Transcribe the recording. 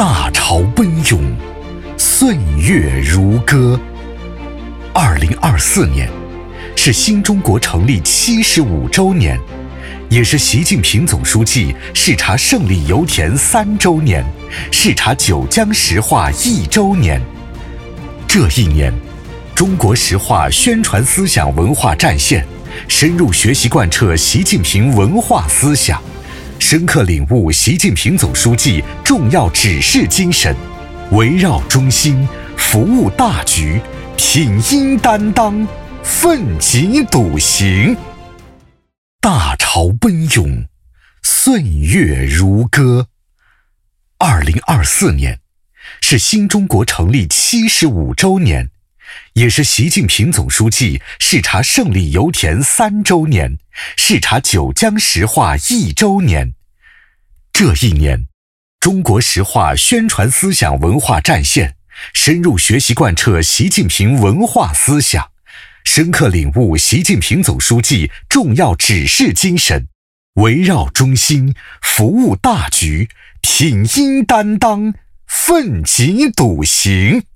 大潮奔涌，岁月如歌。2024年是新中国成立75周年，也是习近平总书记视察胜利油田3周年，视察九江石化1周年。这一年，中国石化宣传思想文化战线，深入学习贯彻习近平文化思想，深刻领悟习近平总书记重要指示精神，围绕中心，服务大局，挺膺担当，奋楫笃行。大潮奔涌，岁月如歌。2024年是新中国成立75周年，也是习近平总书记视察胜利油田3周年，视察九江石化1周年。这一年，中国石化宣传思想文化战线，深入学习贯彻习近平文化思想，深刻领悟习近平总书记重要指示精神，围绕中心，服务大局，挺膺担当，奋楫笃行。